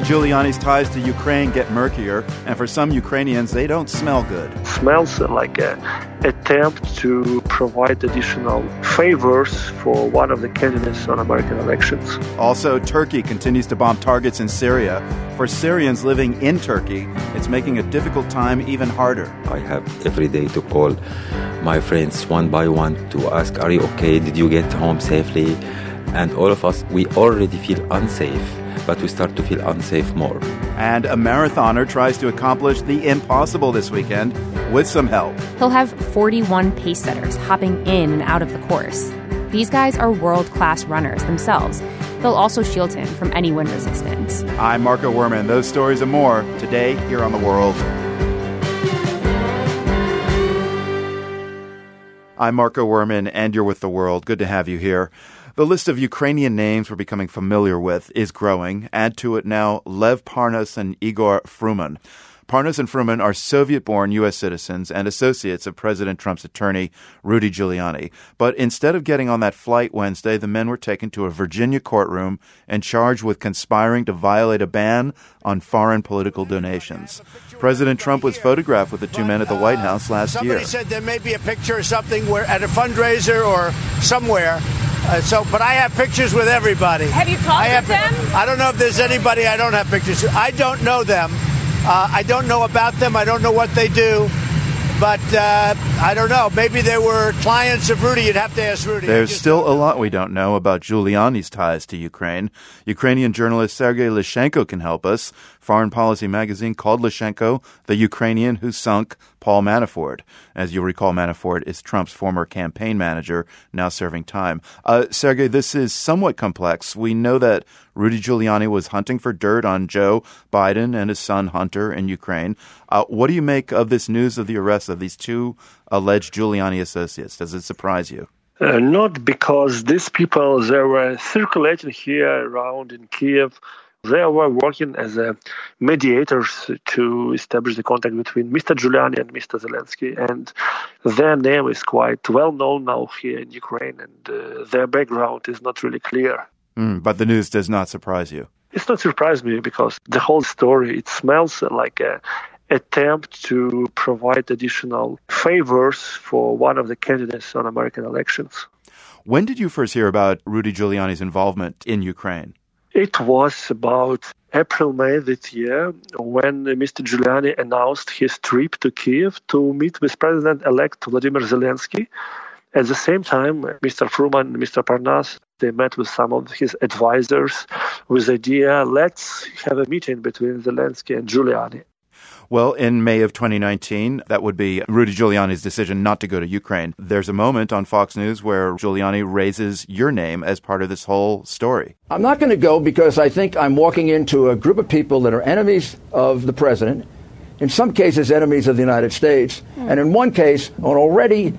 Giuliani's ties to Ukraine get murkier, and for some Ukrainians, they don't smell good. It smells like an attempt to provide additional favors for one of the candidates on American elections. Also, Turkey continues to bomb targets in Syria. For Syrians living in Turkey, it's making a difficult time even harder. I have every day to call my friends one by one to ask, are you okay? Did you get home safely? And all of us, we already feel unsafe, but we start to feel unsafe more. And a marathoner tries to accomplish the impossible this weekend with some help. He'll have 41 pace setters hopping in and out of the course. These guys are world-class runners themselves. They'll also shield him from any wind resistance. I'm Marco Werman. Those stories and more today here on The World. I'm Marco Werman, and you're with The World. Good to have you here. The list of Ukrainian names we're becoming familiar with is growing. Add to it now Lev Parnas and Igor Fruman. Parnas and Fruman are Soviet-born U.S. citizens and associates of President Trump's attorney, Rudy Giuliani. But instead of getting on that flight Wednesday, the men were taken to a Virginia courtroom and charged with conspiring to violate a ban on foreign political donations. President Trump was photographed with the two men at the White House last year. Somebody said there may be a picture or something where at a fundraiser or somewhere. But I have pictures with everybody. Have you talked with them? I don't know if there's anybody I don't have pictures with. I don't know them. I don't know about them. I don't know what they do. But I don't know. Maybe they were clients of Rudy. You'd have to ask Rudy. There's still a lot we don't know about Giuliani's ties to Ukraine. Ukrainian journalist Sergei Lyshenko can help us. Foreign Policy magazine called Lyshenko the Ukrainian who sunk Paul Manafort. As you recall, Manafort is Trump's former campaign manager, now serving time. Sergei, this is somewhat complex. We know that Rudy Giuliani was hunting for dirt on Joe Biden and his son Hunter in Ukraine. What do you make of this news of the arrest of these two alleged Giuliani associates? Does it surprise you? Not because these people, they were circulating here around in Kiev. They were working as mediators to establish the contact between Mr. Giuliani and Mr. Zelensky. And their name is quite well known now here in Ukraine, and their background is not really clear. But the news does not surprise you. It's not surprised me because the whole story, it smells like an attempt to provide additional favors for one of the candidates on American elections. When did you first hear about Rudy Giuliani's involvement in Ukraine? It was about April, May this year when Mr. Giuliani announced his trip to Kiev to meet with President-elect Vladimir Zelensky. At the same time, Mr. Fruman and Mr. Parnas, they met with some of his advisors with the idea, let's have a meeting between Zelensky and Giuliani. Well, in May of 2019, that would be Rudy Giuliani's decision not to go to Ukraine. There's a moment on Fox News where Giuliani raises your name as part of this whole story. I'm not going to go because I think I'm walking into a group of people that are enemies of the president, in some cases enemies of the United States, and in one case, an already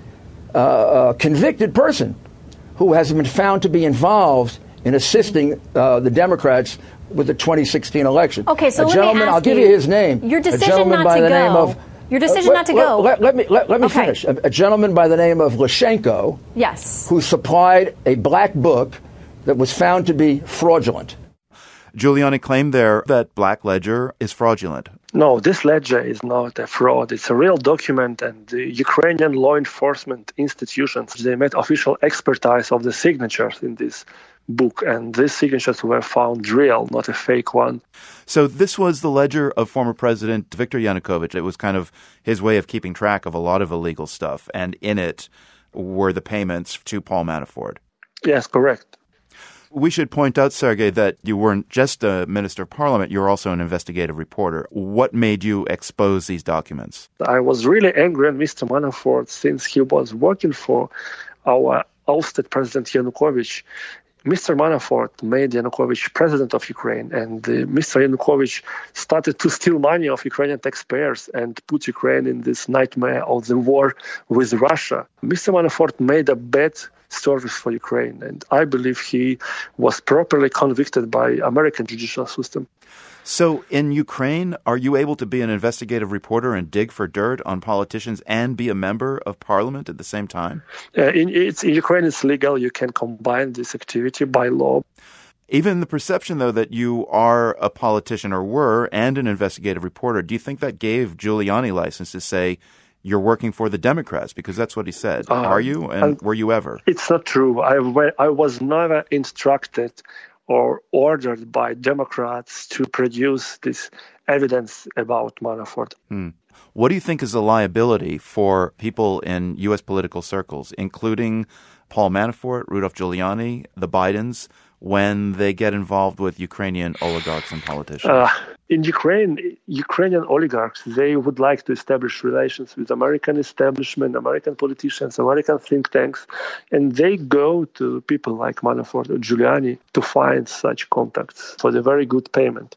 convicted person who has been found to be involved in assisting the Democrats with the 2016 election. Okay, so a gentleman, I'll give you his name. Your decision not to go. Your decision not to go. Let me finish. A gentleman by the name of Lyshenko, yes, who supplied a black book that was found to be fraudulent. Giuliani claimed there that Black Ledger is fraudulent. No, this ledger is not a fraud. It's a real document, and the Ukrainian law enforcement institutions, they made official expertise of the signatures in this book, and these signatures were found real, not a fake one. So this was the ledger of former President Viktor Yanukovych. It was kind of his way of keeping track of a lot of illegal stuff, and in it were the payments to Paul Manafort. Yes, correct. We should point out, Sergei, that you weren't just a minister of parliament, you were also an investigative reporter. What made you expose these documents? I was really angry at Mr. Manafort since he was working for our ousted President Yanukovych. Mr. Manafort made Yanukovych president of Ukraine, and Mr. Yanukovych started to steal money of Ukrainian taxpayers and put Ukraine in this nightmare of the war with Russia. Mr. Manafort made a bad service for Ukraine, and I believe he was properly convicted by American judicial system. So in Ukraine, are you able to be an investigative reporter and dig for dirt on politicians and be a member of parliament at the same time? In Ukraine, it's legal. You can combine this activity by law. Even the perception, though, that you are a politician or were and an investigative reporter, do you think that gave Giuliani license to say you're working for the Democrats? Because that's what he said. Are you? And were you ever? It's not true. I was never instructed or ordered by Democrats to produce this evidence about Manafort. What do you think is a liability for people in U.S. political circles, including Paul Manafort, Rudolph Giuliani, the Bidens, when they get involved with Ukrainian oligarchs and politicians? In Ukraine, Ukrainian oligarchs, they would like to establish relations with American establishment, American politicians, American think tanks, and they go to people like Manafort or Giuliani to find such contacts for the very good payment.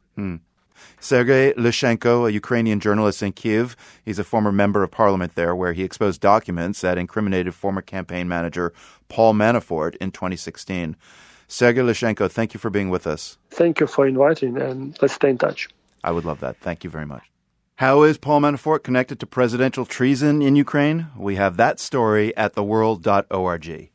Sergei Lyshenko, a Ukrainian journalist in Kyiv, he's a former member of parliament there where he exposed documents that incriminated former campaign manager Paul Manafort in 2016. Sergei Lyshenko, thank you for being with us. Thank you for inviting, and let's stay in touch. I would love that. Thank you very much. How is Paul Manafort connected to presidential treason in Ukraine? We have that story at theworld.org.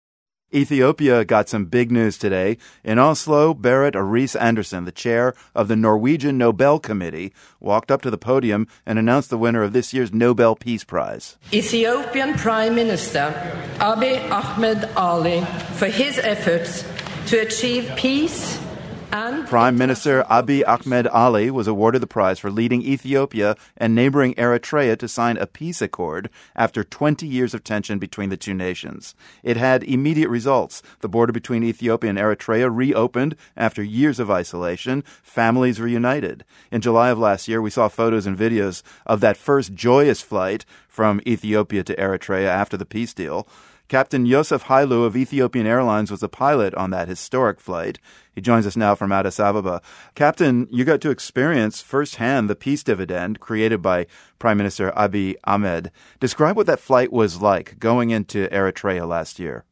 Ethiopia got some big news today. In Oslo, Berit Reiss-Andersen, the chair of the Norwegian Nobel Committee, walked up to the podium and announced the winner of this year's Nobel Peace Prize. Ethiopian Prime Minister Abiy Ahmed Ali for his efforts to achieve peace. Prime Minister Abiy Ahmed Ali was awarded the prize for leading Ethiopia and neighboring Eritrea to sign a peace accord after 20 years of tension between the two nations. It had immediate results. The border between Ethiopia and Eritrea reopened after years of isolation. Families reunited. In July of last year, we saw photos and videos of that first joyous flight from Ethiopia to Eritrea after the peace deal. Captain Yosef Hailu of Ethiopian Airlines was the pilot on that historic flight. He joins us now from Addis Ababa. Captain, you got to experience firsthand the peace dividend created by Prime Minister Abiy Ahmed. Describe what that flight was like going into Eritrea last year.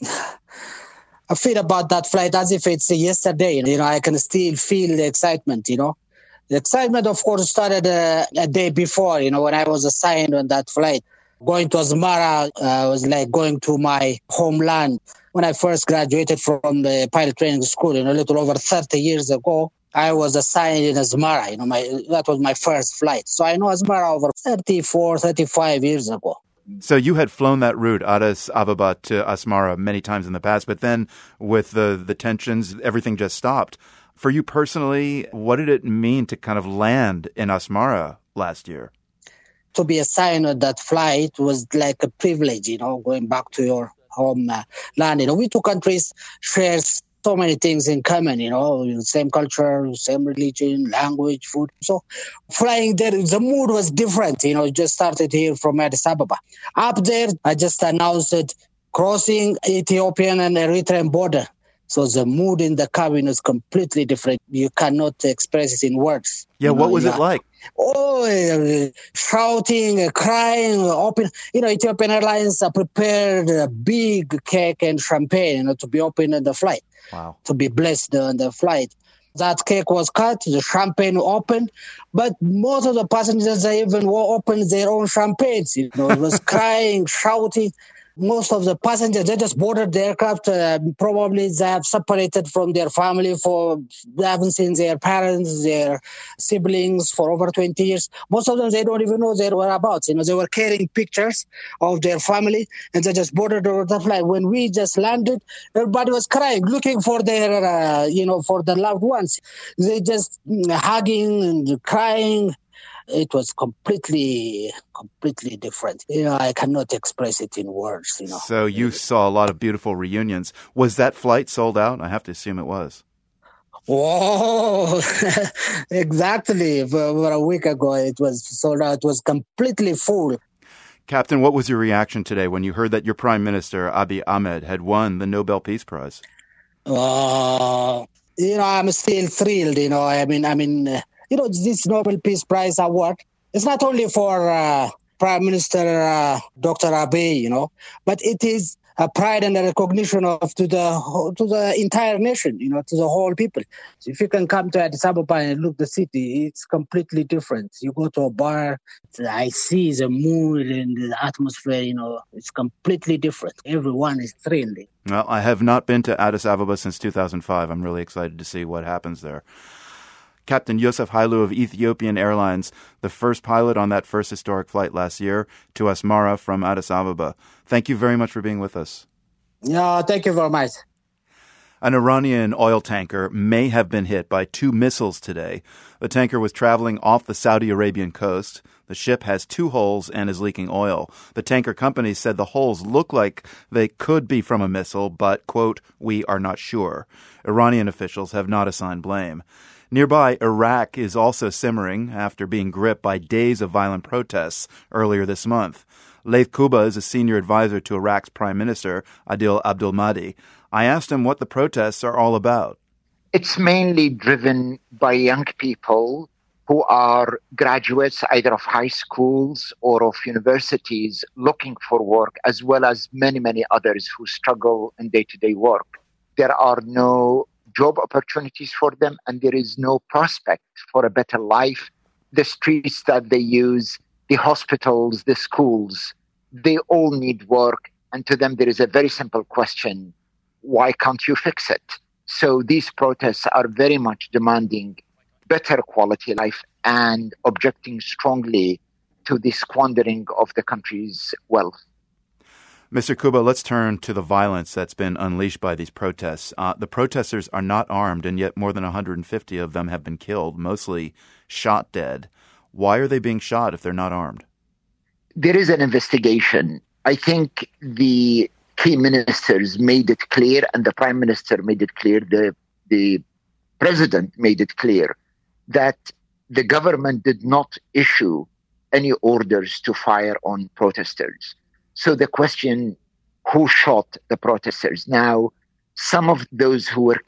I feel about that flight as if it's yesterday. I can still feel the excitement, The excitement, of course, started a day before, when I was assigned on that flight. Going to Asmara was like going to my homeland. When I first graduated from the pilot training school, a little over 30 years ago, I was assigned in Asmara. That was my first flight. So I know Asmara over 34, 35 years ago. So you had flown that route, Addis Ababa to Asmara, many times in the past, but then with the tensions, everything just stopped. For you personally, what did it mean to kind of land in Asmara last year? To be assigned on that flight was like a privilege, going back to your home land. We two countries share so many things in common, same culture, same religion, language, food. So flying there, the mood was different, just started here from Addis Ababa. Up there, I just announced it, crossing Ethiopian and Eritrean border. So the mood in the cabin is completely different. You cannot express it in words. Yeah, what was it like? Shouting, crying, open. Ethiopian Airlines prepared a big cake and champagne, to be opened in the flight. Wow. To be blessed on the flight. That cake was cut, the champagne opened, but most of the passengers, they even opened their own champagnes. It was crying, shouting. Most of the passengers, they just boarded the aircraft. Probably they have separated from their family they haven't seen their parents, their siblings for over 20 years. Most of them, they don't even know their whereabouts. They were carrying pictures of their family and they just boarded the flight. When we just landed, everybody was crying, looking for their, for their loved ones. They just hugging and crying. It was completely different. I cannot express it in words. So you saw a lot of beautiful reunions. Was that flight sold out? I have to assume it was. Oh, exactly. For a week ago, it was sold out. It was completely full. Captain, what was your reaction today when you heard that your Prime Minister, Abiy Ahmed, had won the Nobel Peace Prize? I'm still thrilled. This Nobel Peace Prize award, it's not only for Prime Minister Dr. Abiy, but it is a pride and a recognition of to the entire nation, to the whole people. So if you can come to Addis Ababa and look the city, it's completely different. You go to a bar, I see the mood and the atmosphere, it's completely different. Everyone is thrilled. Well, I have not been to Addis Ababa since 2005. I'm really excited to see what happens there. Captain Yosef Hailu of Ethiopian Airlines, the first pilot on that first historic flight last year to Asmara from Addis Ababa. Thank you very much for being with us. Yeah, thank you very much. An Iranian oil tanker may have been hit by 2 missiles today. The tanker was traveling off the Saudi Arabian coast. The ship has 2 holes and is leaking oil. The tanker company said the holes look like they could be from a missile, but, quote, "we are not sure." Iranian officials have not assigned blame. Nearby, Iraq is also simmering after being gripped by days of violent protests earlier this month. Laith Kuba is a senior advisor to Iraq's Prime Minister, Adil Abdul Mahdi. I asked him what the protests are all about. It's mainly driven by young people who are graduates either of high schools or of universities looking for work, as well as many, many others who struggle in day-to-day work. There are no job opportunities for them, and there is no prospect for a better life. The streets that they use, the hospitals, the schools, they all need work. And to them, there is a very simple question: why can't you fix it? So these protests are very much demanding better quality life and objecting strongly to the squandering of the country's wealth. Mr. Kuba, let's turn to the violence that's been unleashed by these protests. The protesters are not armed, and yet more than 150 of them have been killed, mostly shot dead. Why are they being shot if they're not armed? There is an investigation. I think the key ministers made it clear, and the Prime Minister made it clear, the President made it clear, that the government did not issue any orders to fire on protesters. So the question, who shot the protesters? Now, some of those who were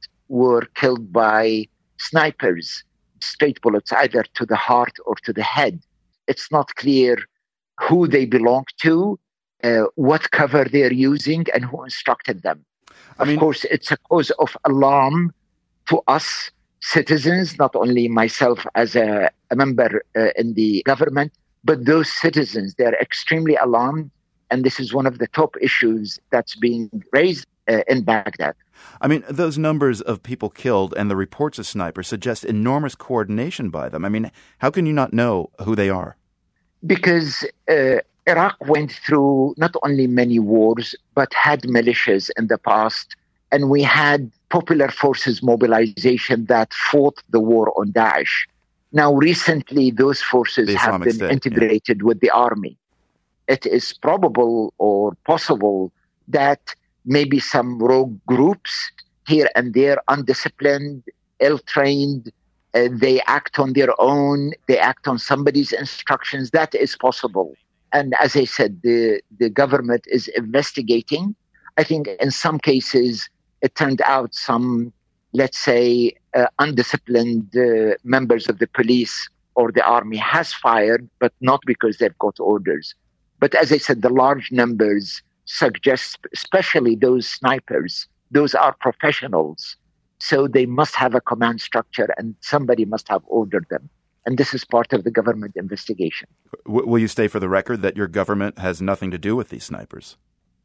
killed by snipers, straight bullets either to the heart or to the head. It's not clear who they belong to, what cover they're using, and who instructed them. Of course, it's a cause of alarm to us citizens, not only myself as a member in the government, but those citizens, they're extremely alarmed. And this is one of the top issues that's being raised in Baghdad. Those numbers of people killed and the reports of snipers suggest enormous coordination by them. How can you not know who they are? Because Iraq went through not only many wars, but had militias in the past. And we had popular forces mobilization that fought the war on Daesh. Now, recently, those forces have been integrated with the army. It is probable or possible that maybe some rogue groups here and there, undisciplined, ill-trained, they act on their own, they act on somebody's instructions. That is possible. And as I said, the government is investigating. I think in some cases, it turned out some, let's say, undisciplined members of the police or the army has fired, but not because they've got orders. But as I said, the large numbers suggest, especially those snipers, those are professionals. So they must have a command structure and somebody must have ordered them. And this is part of the government investigation. Will you state for the record that your government has nothing to do with these snipers?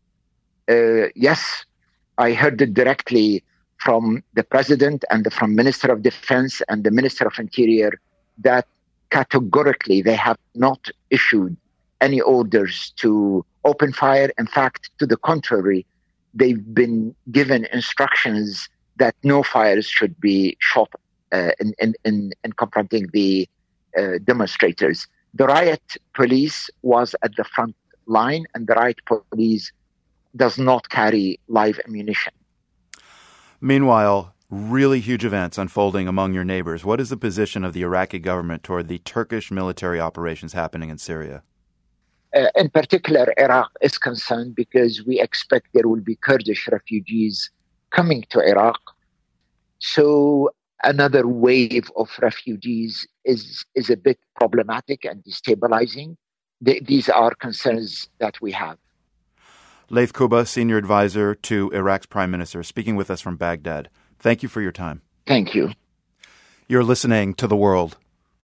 Yes, I heard it directly from the President and from Minister of Defense and the Minister of Interior that categorically they have not issued any orders to open fire. In fact, to the contrary, they've been given instructions that no fires should be shot in confronting the demonstrators. The riot police was at the front line, and the riot police does not carry live ammunition. Meanwhile, really huge events unfolding among your neighbors. What is the position of the Iraqi government toward the Turkish military operations happening in Syria? In particular, Iraq is concerned because we expect there will be Kurdish refugees coming to Iraq. So another wave of refugees is a bit problematic and destabilizing. These are concerns that we have. Laith Kuba, Senior Advisor to Iraq's Prime Minister, speaking with us from Baghdad. Thank you for your time. Thank you. You're listening to The World.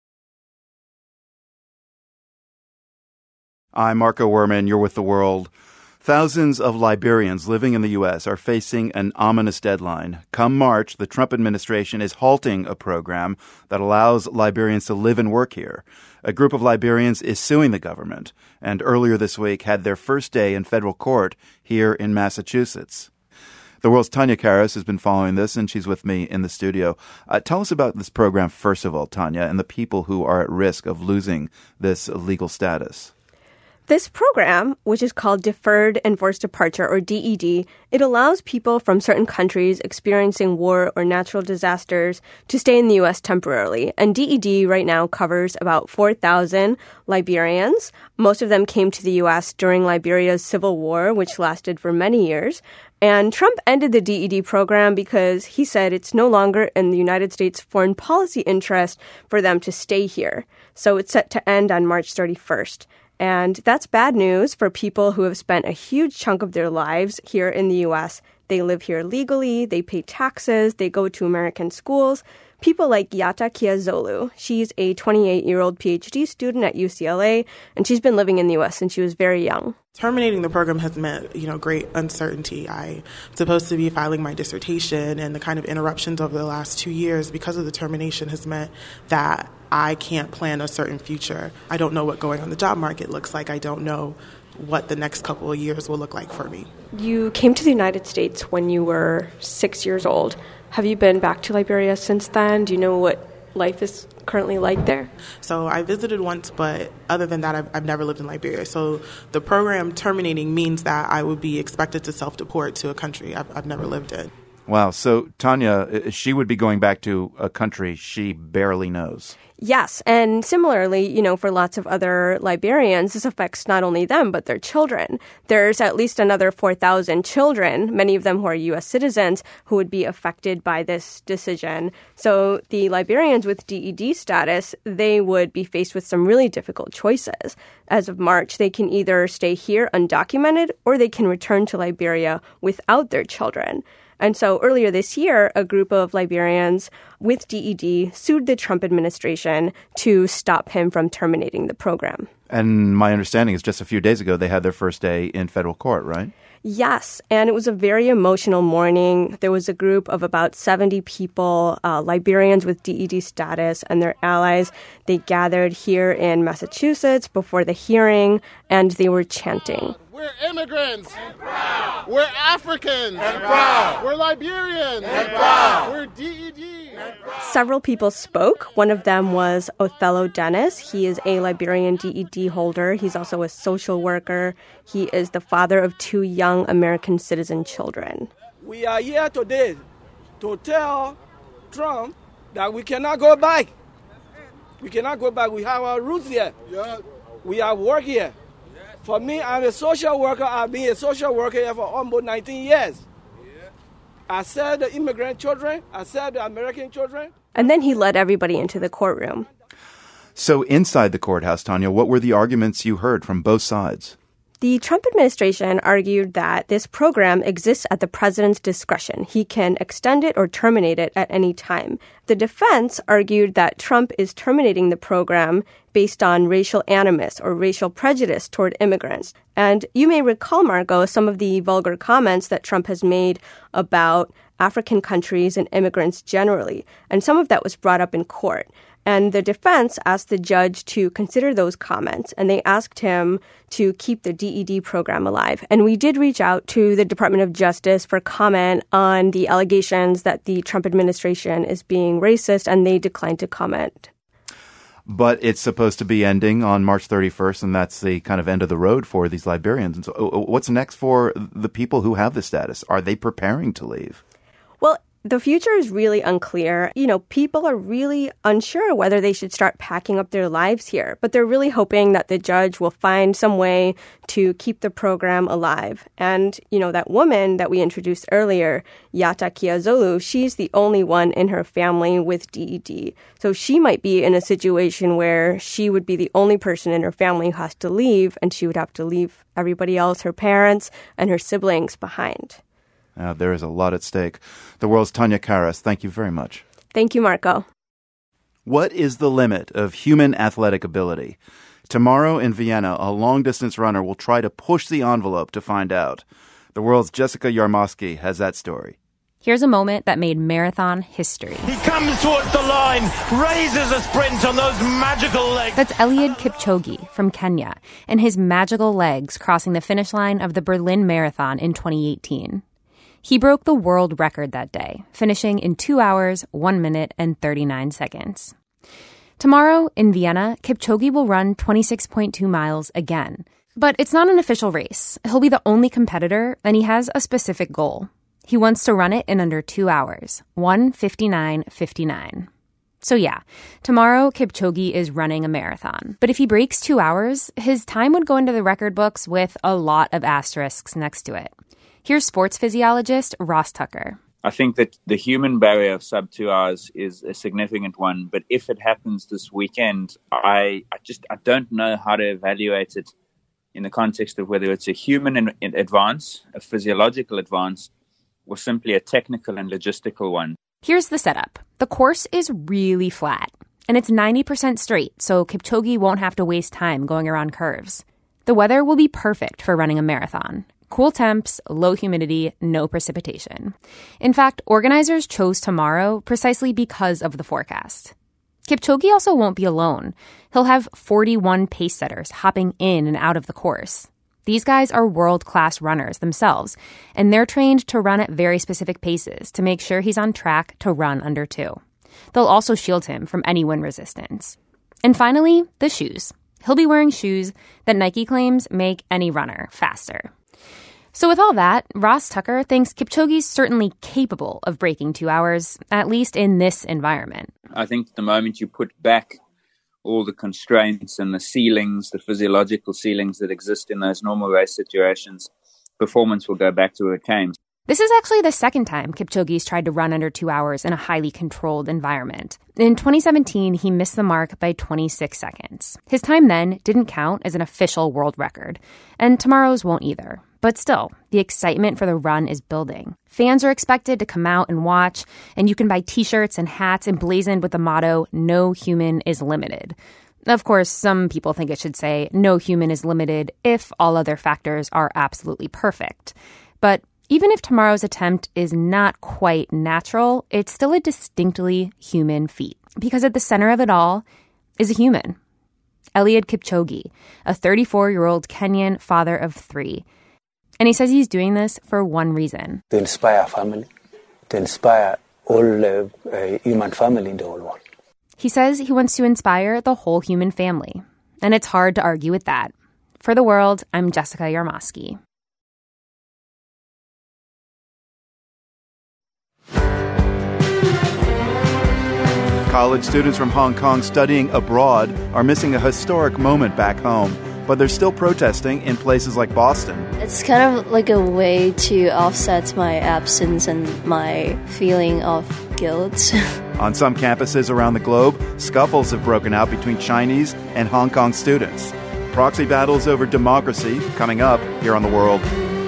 I'm Marco Werman. You're with The World. Thousands of Liberians living in the U.S. are facing an ominous deadline. Come March, the Trump administration is halting a program that allows Liberians to live and work here. A group of Liberians is suing the government, and earlier this week had their first day in federal court here in Massachusetts. The World's Tanya Karas has been following this, and she's with me in the studio. Tell us about this program, first of all, Tanya, and the people who are at risk of losing this legal status. This program, which is called Deferred Enforced Departure, or DED, it allows people from certain countries experiencing war or natural disasters to stay in the U.S. temporarily. And DED right now covers about 4,000 Liberians. Most of them came to the U.S. during Liberia's civil war, which lasted for many years. And Trump ended the DED program because he said it's no longer in the United States foreign policy interest for them to stay here. So it's set to end on March 31st. And that's bad news for people who have spent a huge chunk of their lives here in the U.S. They live here legally, they pay taxes, they go to American schools. People like Yata Kiazolu. She's a 28-year-old PhD student at UCLA, and she's been living in the U.S. since she was very young. Terminating the program has meant, great uncertainty. I'm supposed to be filing my dissertation, and the kind of interruptions over the last 2 years because of the termination has meant that I can't plan a certain future. I don't know what going on the job market looks like. I don't know what the next couple of years will look like for me. You came to the United States when you were 6 years old. Have you been back to Liberia since then? Do you know what life is currently like there? So I visited once, but other than that, I've never lived in Liberia. So the program terminating means that I would be expected to self-deport to a country I've never lived in. Wow. So Tanya, she would be going back to a country she barely knows. Yes. And similarly, for lots of other Liberians, this affects not only them, but their children. There's at least another 4,000 children, many of them who are U.S. citizens, who would be affected by this decision. So the Liberians with DED status, they would be faced with some really difficult choices. As of March, they can either stay here undocumented or they can return to Liberia without their children. And so earlier this year, a group of Liberians with DED sued the Trump administration to stop him from terminating the program. And my understanding is just a few days ago, they had their first day in federal court, right? Yes, and it was a very emotional morning. There was a group of about 70 people, Liberians with DED status and their allies. They gathered here in Massachusetts before the hearing, and they were chanting. We're immigrants. And proud. We're Africans. And proud. We're Liberians. And proud. We're DED. Several people spoke. One of them was Othello Dennis. He is a Liberian DED holder. He's also a social worker. He is the father of 2 young American citizen children. We are here today to tell Trump that we cannot go back. We cannot go back. We have our roots here. Yeah. We have work here. For me, I'm a social worker. I've been a social worker here for almost 19 years. I serve the immigrant children. I serve the American children. And then he led everybody into the courtroom. So inside the courthouse, Tanya, what were the arguments you heard from both sides? The Trump administration argued that this program exists at the president's discretion. He can extend it or terminate it at any time. The defense argued that Trump is terminating the program based on racial animus or racial prejudice toward immigrants. And you may recall, Marco, some of the vulgar comments that Trump has made about African countries and immigrants generally. And some of that was brought up in court. And the defense asked the judge to consider those comments, and they asked him to keep the DED program alive. And we did reach out to the Department of Justice for comment on the allegations that the Trump administration is being racist, and they declined to comment. But it's supposed to be ending on March 31st, and that's the kind of end of the road for these Liberians. And so what's next for the people who have the status? Are they preparing to leave? Well, The future is really unclear. People are really unsure whether they should start packing up their lives here, but they're really hoping that the judge will find some way to keep the program alive. And, that woman that we introduced earlier, Yata Kiazolu, she's the only one in her family with DED. So she might be in a situation where she would be the only person in her family who has to leave, and she would have to leave everybody else, her parents and her siblings, behind. There is a lot at stake. The World's Tanya Karas, thank you very much. Thank you, Marco. What is the limit of human athletic ability? Tomorrow in Vienna, a long-distance runner will try to push the envelope to find out. The World's Jessica Yarmosky has that story. Here's a moment that made marathon history. He comes towards the line, raises a sprint on those magical legs. That's Eliud Kipchoge from Kenya and his magical legs crossing the finish line of the Berlin Marathon in 2018. He broke the world record that day, finishing in 2 hours, 1 minute, and 39 seconds. Tomorrow, in Vienna, Kipchoge will run 26.2 miles again. But it's not an official race. He'll be the only competitor, and he has a specific goal. He wants to run it in under 2 hours, 1:59:59. So yeah, tomorrow Kipchoge is running a marathon. But if he breaks 2 hours, his time would go into the record books with a lot of asterisks next to it. Here's sports physiologist Ross Tucker. I think that the human barrier of sub 2 hours is a significant one. But if it happens this weekend, I don't know how to evaluate it in the context of whether it's a human advance, a physiological advance, or simply a technical and logistical one. Here's the setup. The course is really flat, and it's 90% straight, so Kipchoge won't have to waste time going around curves. The weather will be perfect for running a marathon. Cool temps, low humidity, no precipitation. In fact, organizers chose tomorrow precisely because of the forecast. Kipchoge also won't be alone. He'll have 41 pace setters hopping in and out of the course. These guys are world-class runners themselves, and they're trained to run at very specific paces to make sure he's on track to run under 2. They'll also shield him from any wind resistance. And finally, the shoes. He'll be wearing shoes that Nike claims make any runner faster. So with all that, Ross Tucker thinks Kipchoge's certainly capable of breaking 2 hours, at least in this environment. I think the moment you put back all the constraints and the ceilings, the physiological ceilings that exist in those normal race situations, performance will go back to where it came. This is actually the second time Kipchoge's tried to run under 2 hours in a highly controlled environment. In 2017, he missed the mark by 26 seconds. His time then didn't count as an official world record, and tomorrow's won't either. But still, the excitement for the run is building. Fans are expected to come out and watch, and you can buy T-shirts and hats emblazoned with the motto, "No human is limited." Of course, some people think it should say, "No human is limited" if all other factors are absolutely perfect. But even if tomorrow's attempt is not quite natural, it's still a distinctly human feat. Because at the center of it all is a human. Eliud Kipchoge, a 34-year-old Kenyan father of 3. And he says he's doing this for one reason. To inspire family, to inspire all human family in the whole world. He says he wants to inspire the whole human family. And it's hard to argue with that. For The World, I'm Jessica Yarmosky. College students from Hong Kong studying abroad are missing a historic moment back home, but they're still protesting in places like Boston. It's kind of like a way to offset my absence and my feeling of guilt. On some campuses around the globe, scuffles have broken out between Chinese and Hong Kong students. Proxy battles over democracy coming up here on The World.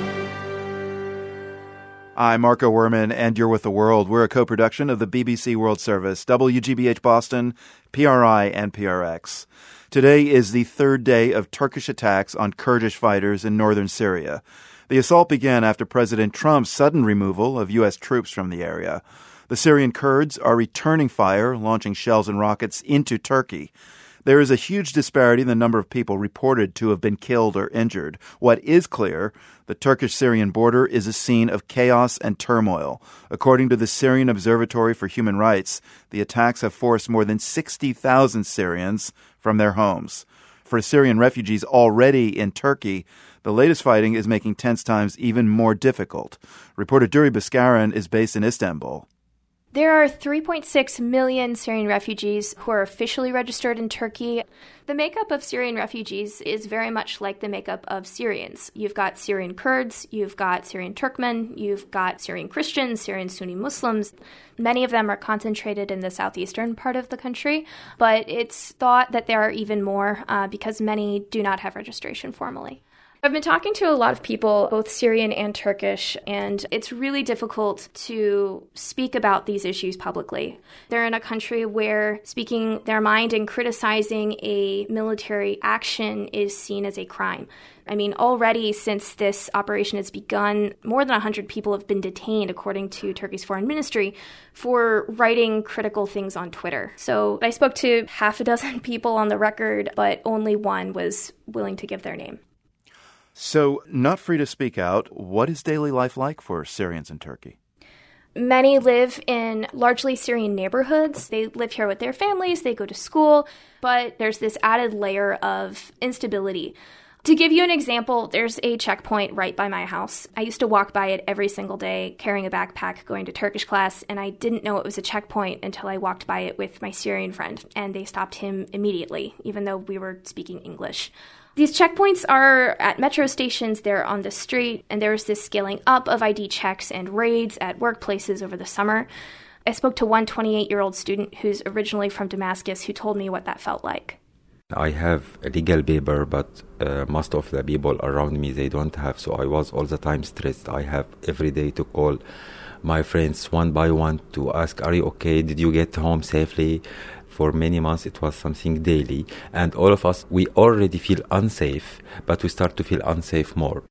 I'm Marco Werman, and you're with The World. We're a co-production of the BBC World Service, WGBH Boston, PRI, and PRX. Today is the third day of Turkish attacks on Kurdish fighters in northern Syria. The assault began after President Trump's sudden removal of U.S. troops from the area. The Syrian Kurds are returning fire, launching shells and rockets into Turkey. There is a huge disparity in the number of people reported to have been killed or injured. What is clear, the Turkish-Syrian border is a scene of chaos and turmoil. According to the Syrian Observatory for Human Rights, the attacks have forced more than 60,000 Syrians from their homes. For Syrian refugees already in Turkey, the latest fighting is making tense times even more difficult. Reporter Duri Baskaran is based in Istanbul. There are 3.6 million Syrian refugees who are officially registered in Turkey. The makeup of Syrian refugees is very much like the makeup of Syrians. You've got Syrian Kurds, you've got Syrian Turkmen, you've got Syrian Christians, Syrian Sunni Muslims. Many of them are concentrated in the southeastern part of the country, but it's thought that there are even more because many do not have registration formally. I've been talking to a lot of people, both Syrian and Turkish, and it's really difficult to speak about these issues publicly. They're in a country where speaking their mind and criticizing a military action is seen as a crime. I mean, already since this operation has begun, more than 100 people have been detained, according to Turkey's foreign ministry, for writing critical things on Twitter. So I spoke to half a dozen people on the record, but only one was willing to give their name. So, not free to speak out, what is daily life like for Syrians in Turkey? Many live in largely Syrian neighborhoods. They live here with their families, they go to school, but there's this added layer of instability. To give you an example, there's a checkpoint right by my house. I used to walk by it every single day, carrying a backpack, going to Turkish class, and I didn't know it was a checkpoint until I walked by it with my Syrian friend, and they stopped him immediately, even though we were speaking English. These checkpoints are at metro stations, they're on the street, and there's this scaling up of ID checks and raids at workplaces over the summer. I spoke to one 28-year-old student who's originally from Damascus who told me what that felt like. I have a legal paper, but most of the people around me, they don't have, so I was all the time stressed. I have every day to call my friends one by one to ask, are you okay? Did you get home safely? For many months, it was something daily. And all of us, we already feel unsafe, but we start to feel unsafe more.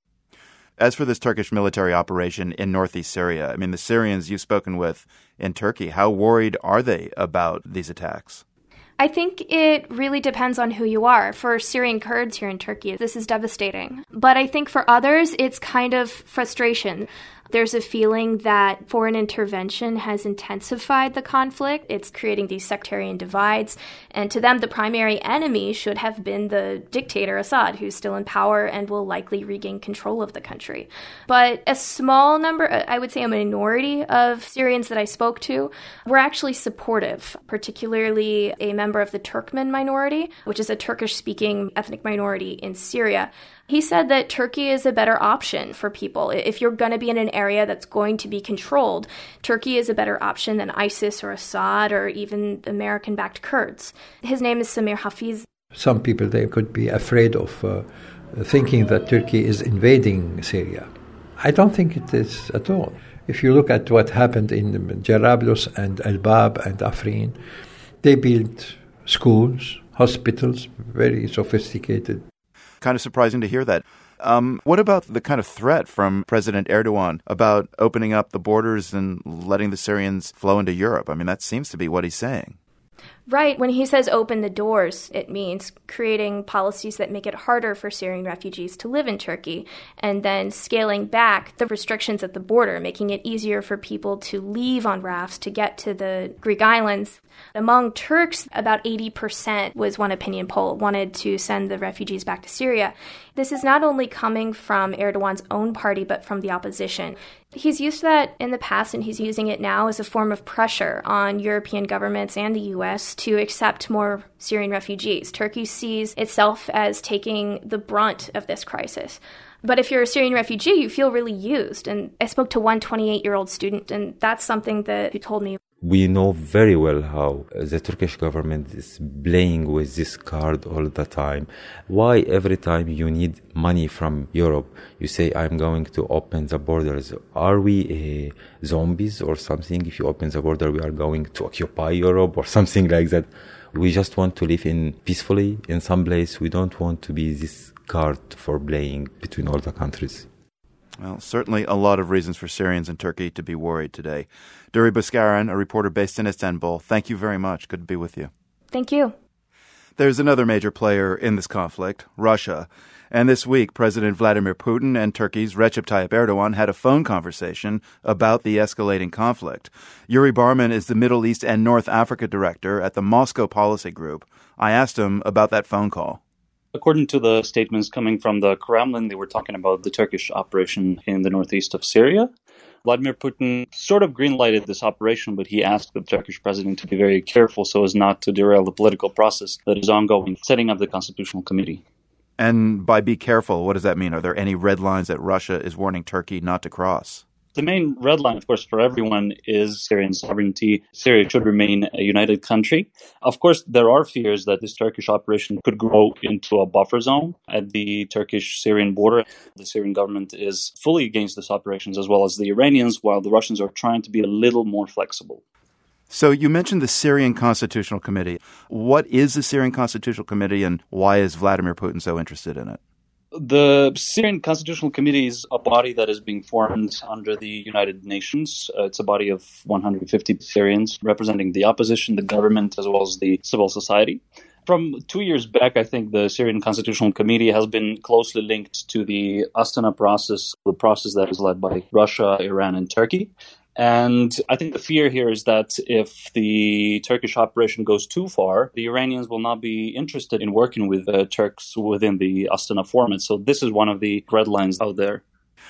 As for this Turkish military operation in northeast Syria, I mean, the Syrians you've spoken with in Turkey, how worried are they about these attacks? I think it really depends on who you are. For Syrian Kurds here in Turkey, this is devastating. But I think for others, it's kind of frustration. There's a feeling that foreign intervention has intensified the conflict. It's creating these sectarian divides. And to them, the primary enemy should have been the dictator Assad, who's still in power and will likely regain control of the country. But a small number, I would say a minority of Syrians that I spoke to were actually supportive, particularly a member of the Turkmen minority, which is a Turkish-speaking ethnic minority in Syria. He said that Turkey is a better option for people. If you're going to be in an area that's going to be controlled, Turkey is a better option than ISIS or Assad or even American-backed Kurds. His name is Samir Hafiz. Some people, they could be afraid of thinking that Turkey is invading Syria. I don't think it is at all. If you look at what happened in Jarablus and Al-Bab and Afrin, they built schools, hospitals, very sophisticated. Kind of surprising to hear that. What about the kind of threat from President Erdogan about opening up the borders and letting the Syrians flow into Europe? I mean, that seems to be what he's saying. Right. When he says open the doors, it means creating policies that make it harder for Syrian refugees to live in Turkey, and then scaling back the restrictions at the border, making it easier for people to leave on rafts to get to the Greek islands. Among Turks, about 80% was one opinion poll, wanted to send the refugees back to Syria. This is not only coming from Erdogan's own party, but from the opposition. He's used that in the past, and he's using it now as a form of pressure on European governments and the U.S. to accept more Syrian refugees. Turkey sees itself as taking the brunt of this crisis. But if you're a Syrian refugee, you feel really used. And I spoke to one 28-year-old student, and that's something that he told me. We know very well how the Turkish government is playing with this card all the time. Why every time you need money from Europe, you say, I'm going to open the borders? Are we zombies or something? If you open the border, we are going to occupy Europe or something like that. We just want to live peacefully in some place. We don't want to be this card for playing between all the countries. Well, certainly a lot of reasons for Syrians in Turkey to be worried today. Duri Bozkarian, a reporter based in Istanbul, thank you very much. Good to be with you. Thank you. There's another major player in this conflict, Russia. And this week, President Vladimir Putin and Turkey's Recep Tayyip Erdogan had a phone conversation about the escalating conflict. Yuri Barman is the Middle East and North Africa director at the Moscow Policy Group. I asked him about that phone call. According to the statements coming from the Kremlin, they were talking about the Turkish operation in the northeast of Syria. Vladimir Putin sort of green-lighted this operation, but he asked the Turkish president to be very careful so as not to derail the political process that is ongoing, setting up the Constitutional Committee. And by be careful, what does that mean? Are there any red lines that Russia is warning Turkey not to cross? The main red line, of course, for everyone is Syrian sovereignty. Syria should remain a united country. Of course, there are fears that this Turkish operation could grow into a buffer zone at the Turkish-Syrian border. The Syrian government is fully against these operations, as well as the Iranians, while the Russians are trying to be a little more flexible. So you mentioned the Syrian Constitutional Committee. What is the Syrian Constitutional Committee, and why is Vladimir Putin so interested in it? The Syrian Constitutional Committee is a body that is being formed under the United Nations. It's a body of 150 Syrians representing the opposition, the government, as well as the civil society. From 2 years back, I think the Syrian Constitutional Committee has been closely linked to the Astana process, the process that is led by Russia, Iran, and Turkey. And I think the fear here is that if the Turkish operation goes too far, the Iranians will not be interested in working with the Turks within the Astana format. So this is one of the red lines out there.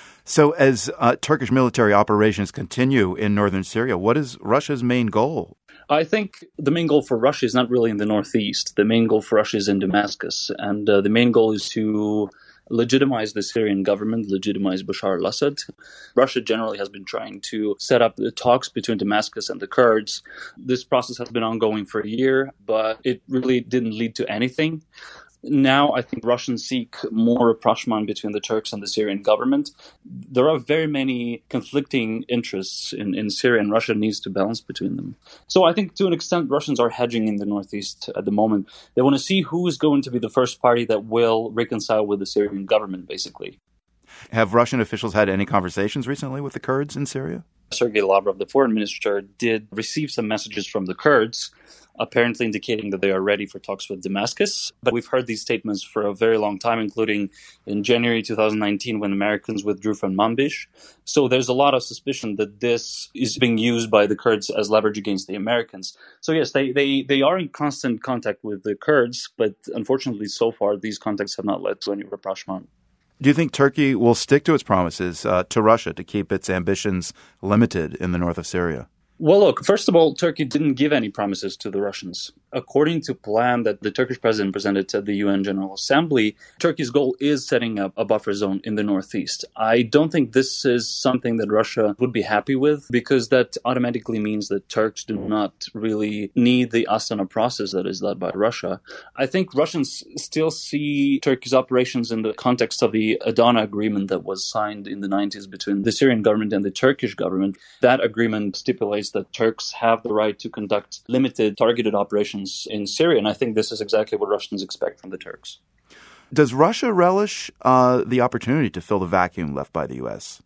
So as Turkish military operations continue in northern Syria, what is Russia's main goal? I think the main goal for Russia is not really in the northeast. The main goal for Russia is in Damascus. And the main goal is to legitimize the Syrian government, legitimize Bashar al-Assad. Russia generally has been trying to set up the talks between Damascus and the Kurds. This process has been ongoing for a year, but it really didn't lead to anything. Now, I think Russians seek more rapprochement between the Turks and the Syrian government. There are very many conflicting interests in Syria, and Russia needs to balance between them. So I think to an extent, Russians are hedging in the northeast at the moment. They want to see who is going to be the first party that will reconcile with the Syrian government, basically. Have Russian officials had any conversations recently with the Kurds in Syria? Sergei Lavrov, the foreign minister, did receive some messages from the Kurds, apparently indicating that they are ready for talks with Damascus. But we've heard these statements for a very long time, including in January 2019 when Americans withdrew from Manbij. So there's a lot of suspicion that this is being used by the Kurds as leverage against the Americans. So yes, they are in constant contact with the Kurds, but unfortunately so far these contacts have not led to any rapprochement. Do you think Turkey will stick to its promises to Russia to keep its ambitions limited in the north of Syria? Well, look, first of all, Turkey didn't give any promises to the Russians. According to a plan that the Turkish president presented to the UN General Assembly, Turkey's goal is setting up a buffer zone in the northeast. I don't think this is something that Russia would be happy with, because that automatically means that Turks do not really need the Astana process that is led by Russia. I think Russians still see Turkey's operations in the context of the Adana agreement that was signed in the 90s between the Syrian government and the Turkish government. That agreement stipulates that Turks have the right to conduct limited, targeted operations in Syria, and I think this is exactly what Russians expect from the Turks. Does Russia relish the opportunity to fill the vacuum left by the U.S.?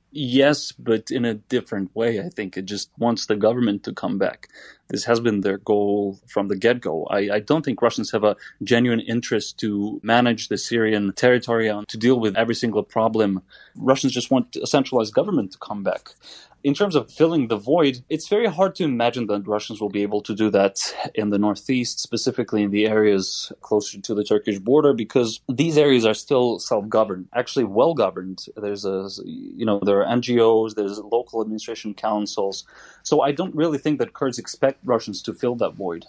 Yes, but in a different way. I think it just wants the government to come back. This has been their goal from the get-go. I don't think Russians have a genuine interest to manage the Syrian territory and to deal with every single problem. Russians just want a centralized government to come back. In terms of filling the void, it's very hard to imagine that Russians will be able to do that in the northeast, specifically in the areas closer to the Turkish border, because these areas are still self-governed, actually well-governed. There are NGOs, there's local administration councils. So I don't really think that Kurds expect Russians to fill that void.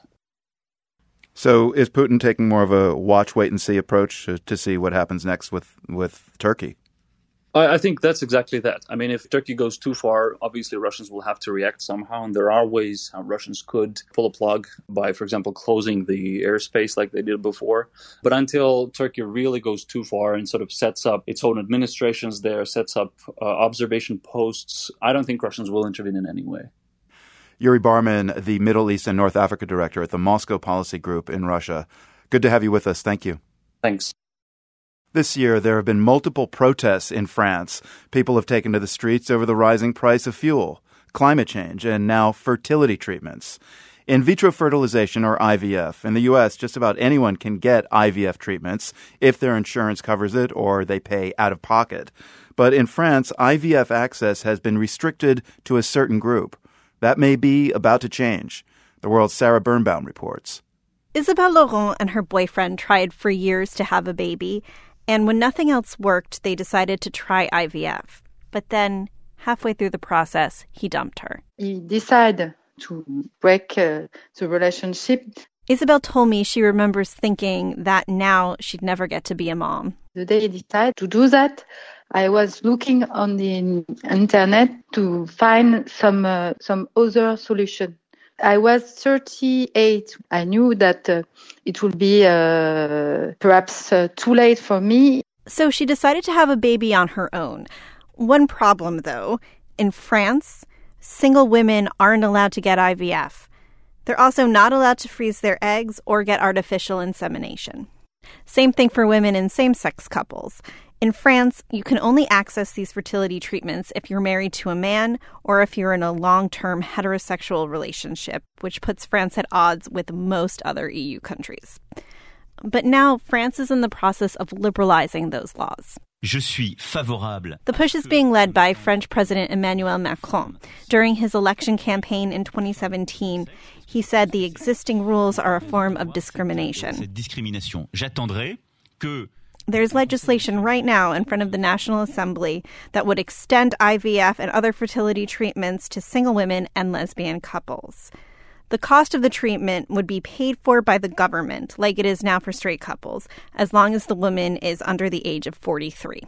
So is Putin taking more of a watch, wait, and see approach to see what happens next with Turkey? I think that's exactly that. I mean, if Turkey goes too far, obviously Russians will have to react somehow, and there are ways how Russians could pull a plug by, for example, closing the airspace like they did before. But until Turkey really goes too far and sort of sets up its own administrations there, sets up observation posts, I don't think Russians will intervene in any way. Yuri Barman, the Middle East and North Africa director at the Moscow Policy Group in Russia. Good to have you with us. Thank you. Thanks. This year, there have been multiple protests in France. People have taken to the streets over the rising price of fuel, climate change, and now fertility treatments. In vitro fertilization, or IVF, in the U.S., just about anyone can get IVF treatments if their insurance covers it or they pay out of pocket. But in France, IVF access has been restricted to a certain group. That may be about to change. The World's Sarah Birnbaum reports. Isabelle Laurent and her boyfriend tried for years to have a baby, and when nothing else worked, they decided to try IVF. But then Halfway through the process, he dumped her. He decided to break the relationship. Isabel told me she remembers thinking that now she'd never get to be a mom. The day he decided to do that, I was looking on the internet to find some other solution. I was 38. I knew that it would be perhaps too late for me. So she decided to have a baby on her own. One problem, though, in France, single women aren't allowed to get IVF. They're also not allowed to freeze their eggs or get artificial insemination. Same thing for women in same-sex couples. In France, you can only access these fertility treatments if you're married to a man or if you're in a long-term heterosexual relationship, which puts France at odds with most other EU countries. But now France is in the process of liberalizing those laws. Je suis favorable. The push is being led by French President Emmanuel Macron. During his election campaign in 2017, he said the existing rules are a form of discrimination. Cette discrimination. J'attendrai que There's legislation right now in front of the National Assembly that would extend IVF and other fertility treatments to single women and lesbian couples. The cost of the treatment would be paid for by the government, like it is now for straight couples, as long as the woman is under the age of 43.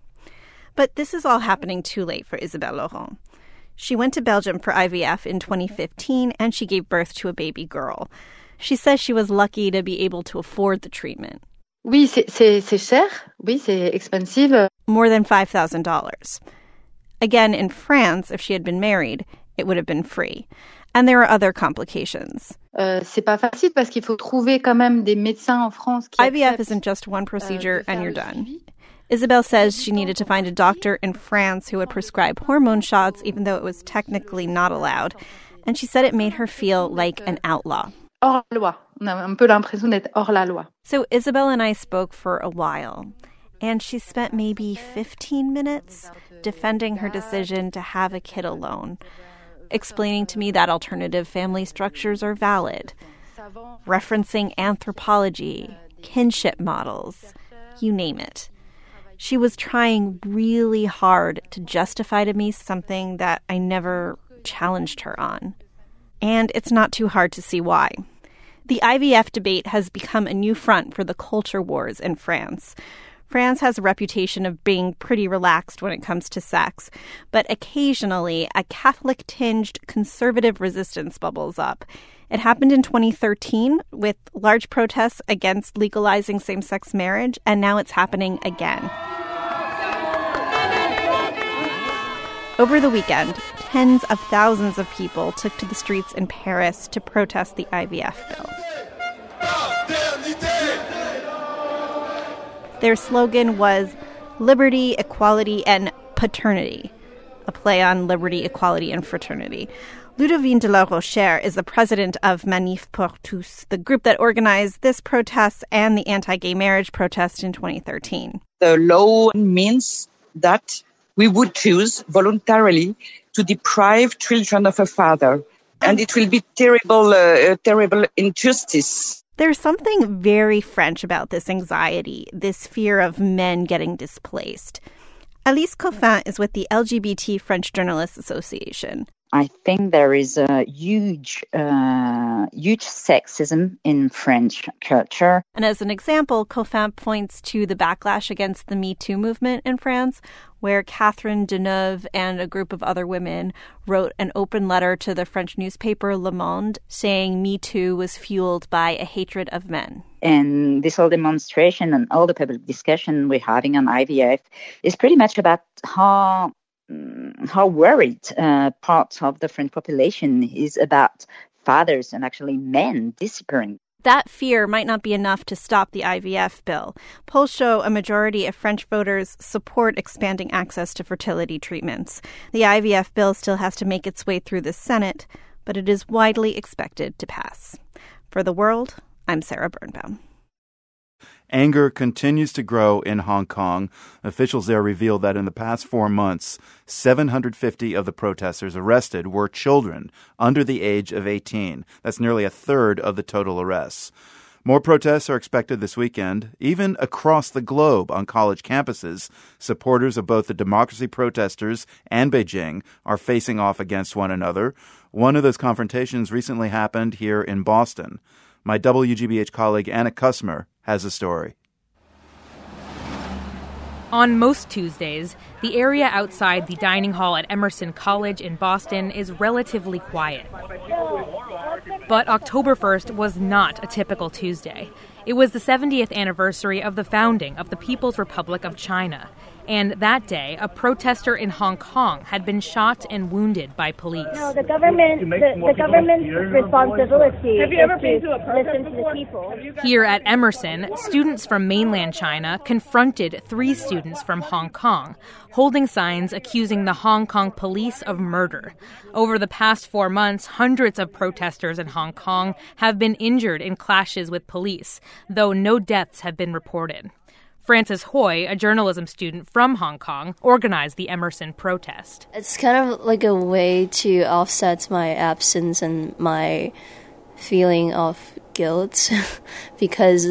But this is all happening too late for Isabelle Laurent. She went to Belgium for IVF in 2015, and she gave birth to a baby girl. She says she was lucky to be able to afford the treatment. Oui, c'est cher. Oui, c'est expensive. More than $5,000. Again, in France, if she had been married, it would have been free. And there are other complications. C'est pas facile parce qu'il faut trouver quand même des médecins en France qui IVF isn't just one procedure and you're done. Isabelle says she needed to find a doctor in France who would prescribe hormone shots, even though it was technically not allowed. And she said it made her feel like an outlaw. Hors la loi. On a un peu l'impression d'être hors la loi. So Isabelle and I spoke for a while, and she spent maybe 15 minutes defending her decision to have a kid alone, explaining to me that alternative family structures are valid, referencing anthropology, kinship models, you name it. She was trying really hard to justify to me something that I never challenged her on. And it's not too hard to see why. The IVF debate has become a new front for the culture wars in France. France has a reputation of being pretty relaxed when it comes to sex, but occasionally a Catholic-tinged conservative resistance bubbles up. It happened in 2013 with large protests against legalizing same-sex marriage, and now it's happening again. Over the weekend, tens of thousands of people took to the streets in Paris to protest the IVF bill. Their slogan was liberty, equality, and paternity, a play on liberty, equality, and fraternity. Ludovine de la Rochère is the president of Manif pour tous, the group that organized this protest and the anti-gay marriage protest in 2013. The law means that we would choose voluntarily to deprive children of a father, and it will be terrible injustice. There's something very French about this anxiety, this fear of men getting displaced. Alice Coffin is with the LGBT French Journalists Association. I think there is a huge sexism in French culture. And as an example, Coffin points to the backlash against the Me Too movement in France, where Catherine Deneuve and a group of other women wrote an open letter to the French newspaper Le Monde saying Me Too was fueled by a hatred of men. And this whole demonstration and all the public discussion we're having on IVF is pretty much about how worried part of the French population is about fathers and actually men disappearing. That fear might not be enough to stop the IVF bill. Polls show a majority of French voters support expanding access to fertility treatments. The IVF bill still has to make its way through the Senate, but it is widely expected to pass. For The World, I'm Sarah Birnbaum. Anger continues to grow in Hong Kong. Officials there revealed that in the past 4 months, 750 of the protesters arrested were children under the age of 18. That's nearly a third of the total arrests. More protests are expected this weekend, even across the globe on college campuses. Supporters of both the democracy protesters and Beijing are facing off against one another. One of those confrontations recently happened here in Boston. My WGBH colleague Anna Kusmer has a story. On most Tuesdays, the area outside the dining hall at Emerson College in Boston is relatively quiet. But October 1st was not a typical Tuesday. It was the 70th anniversary of the founding of the People's Republic of China. And that day, a protester in Hong Kong had been shot and wounded by police. No, the government's responsibility is to listen to the people. Here at Emerson, students from mainland China confronted 3 students from Hong Kong, holding signs accusing the Hong Kong police of murder. Over the past 4 months, hundreds of protesters in Hong Kong have been injured in clashes with police, though no deaths have been reported. Frances Hui, a journalism student from Hong Kong, organized the Emerson protest. It's kind of like a way to offset my absence and my feeling of guilt because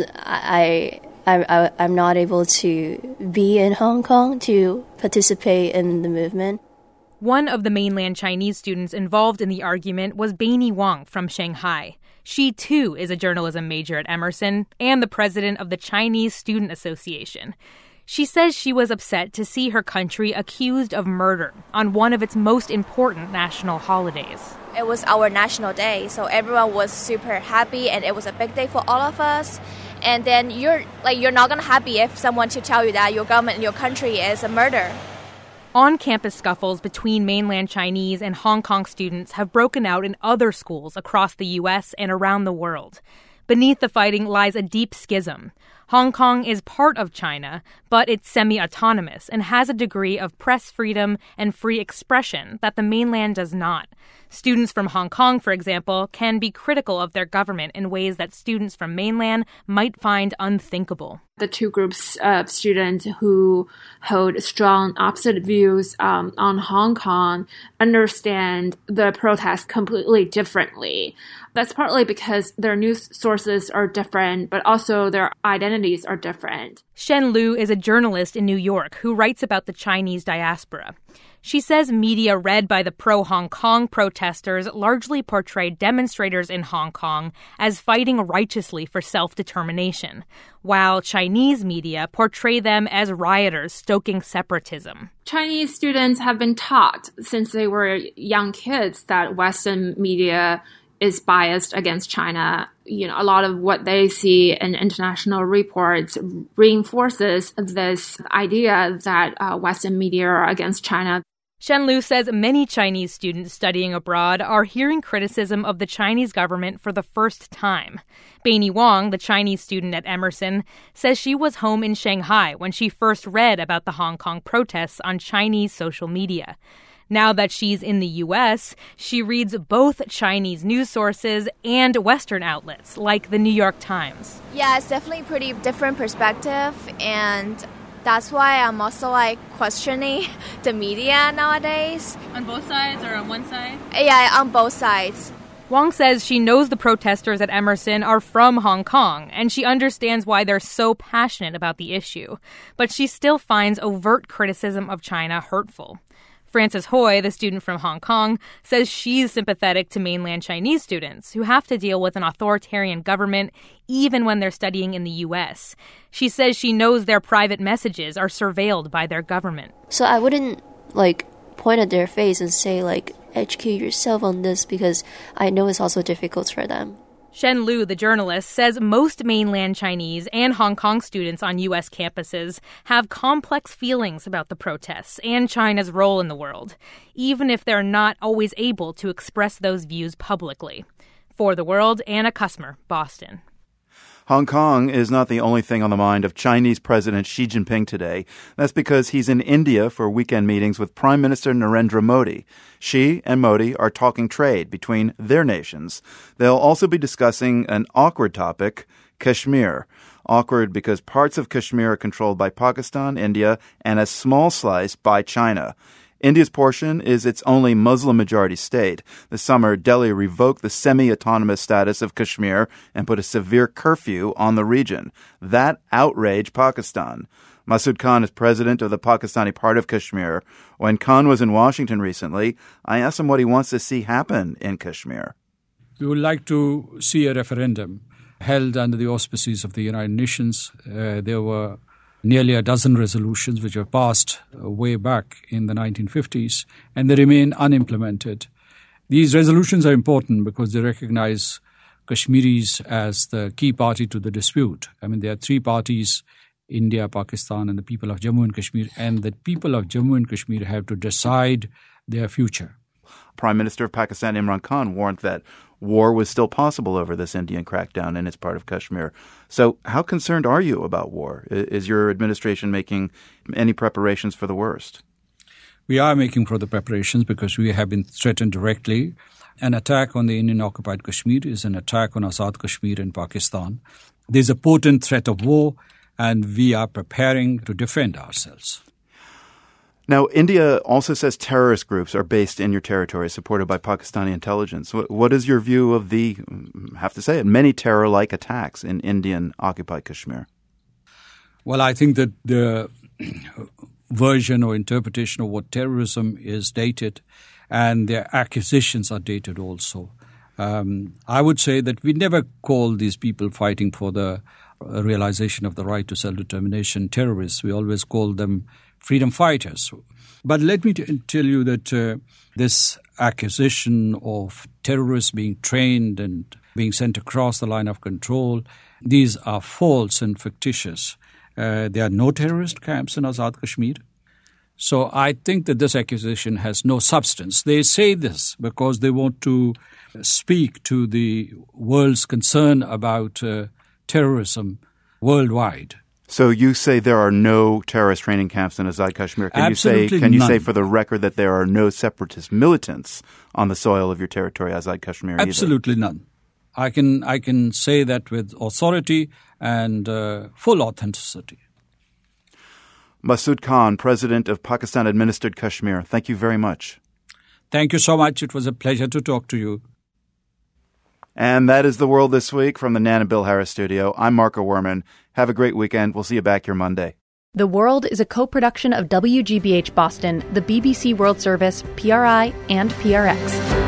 I'm not able to be in Hong Kong to participate in the movement. One of the mainland Chinese students involved in the argument was Beini Wang from Shanghai. She, too, is a journalism major at Emerson and the president of the Chinese Student Association. She says she was upset to see her country accused of murder on one of its most important national holidays. It was our national day, so everyone was super happy, and it was a big day for all of us. And then you're not gonna happy if someone to tell you that your government in your country is a murder. On-campus scuffles between mainland Chinese and Hong Kong students have broken out in other schools across the U.S. and around the world. Beneath the fighting lies a deep schism. Hong Kong is part of China, but it's semi-autonomous and has a degree of press freedom and free expression that the mainland does not. Students from Hong Kong, for example, can be critical of their government in ways that students from mainland might find unthinkable. The two groups of students who hold strong opposite views on Hong Kong understand the protest completely differently. That's partly because their news sources are different, but also their identities are different. Shen Liu is a journalist in New York who writes about the Chinese diaspora. She says media read by the pro-Hong Kong protesters largely portrayed demonstrators in Hong Kong as fighting righteously for self-determination, while Chinese media portray them as rioters stoking separatism. Chinese students have been taught since they were young kids that Western media is biased against China. You know, a lot of what they see in international reports reinforces this idea that Western media are against China. Shen Liu says many Chinese students studying abroad are hearing criticism of the Chinese government for the first time. Beini Wang, the Chinese student at Emerson, says she was home in Shanghai when she first read about the Hong Kong protests on Chinese social media. Now that she's in the U.S., she reads both Chinese news sources and Western outlets, like the New York Times. Yeah, it's definitely a pretty different perspective, and that's why I'm also questioning the media nowadays. On both sides or on one side? Yeah, on both sides. Wang says she knows the protesters at Emerson are from Hong Kong, and she understands why they're so passionate about the issue. But she still finds overt criticism of China hurtful. Frances Hui, the student from Hong Kong, says she's sympathetic to mainland Chinese students who have to deal with an authoritarian government even when they're studying in the U.S. She says she knows their private messages are surveilled by their government. So I wouldn't, point at their face and say, educate yourself on this because I know it's also difficult for them. Shen Liu, the journalist, says most mainland Chinese and Hong Kong students on U.S. campuses have complex feelings about the protests and China's role in the world, even if they're not always able to express those views publicly. For The World, Anna Kusmer, Boston. Hong Kong is not the only thing on the mind of Chinese President Xi Jinping today. That's because he's in India for weekend meetings with Prime Minister Narendra Modi. Xi and Modi are talking trade between their nations. They'll also be discussing an awkward topic, Kashmir. Awkward because parts of Kashmir are controlled by Pakistan, India, and a small slice by China. India's portion is its only Muslim-majority state. This summer, Delhi revoked the semi-autonomous status of Kashmir and put a severe curfew on the region. That outraged Pakistan. Masood Khan is president of the Pakistani part of Kashmir. When Khan was in Washington recently, I asked him what he wants to see happen in Kashmir. We would like to see a referendum held under the auspices of the United Nations. There were nearly a dozen resolutions which were passed way back in the 1950s, and they remain unimplemented. These resolutions are important because they recognize Kashmiris as the key party to the dispute. I mean, there are three parties, India, Pakistan, and the people of Jammu and Kashmir, and the people of Jammu and Kashmir have to decide their future. Prime Minister of Pakistan Imran Khan warned that war was still possible over this Indian crackdown in its part of Kashmir. So how concerned are you about war? Is your administration making any preparations for the worst? We are making further preparations because we have been threatened directly. An attack on the Indian-occupied Kashmir is an attack on Azad Kashmir in Pakistan. There's a potent threat of war, and we are preparing to defend ourselves. Now, India also says terrorist groups are based in your territory, supported by Pakistani intelligence. What is your view of the, I have to say it, many terror-like attacks in Indian-occupied Kashmir? Well, I think that the version or interpretation of what terrorism is dated, and their accusations are dated also. I would say that we never call these people fighting for the realization of the right to self-determination terrorists. We always call them freedom fighters. But let me tell you that this accusation of terrorists being trained and being sent across the line of control, these are false and fictitious. There are no terrorist camps in Azad Kashmir. So I think that this accusation has no substance. They say this because they want to speak to the world's concern about terrorism worldwide. So you say there are no terrorist training camps in Azad Kashmir. Can Absolutely you none. say for the record that there are no separatist militants on the soil of your territory, Azad Kashmir? Absolutely either? None. I can say that with authority and full authenticity. Masood Khan, president of Pakistan-administered Kashmir, thank you very much. Thank you so much. It was a pleasure to talk to you. And that is The World This Week from the Nan and Bill Harris studio. I'm Marco Werman. Have a great weekend. We'll see you back here Monday. The World is a co-production of WGBH Boston, the BBC World Service, PRI, and PRX.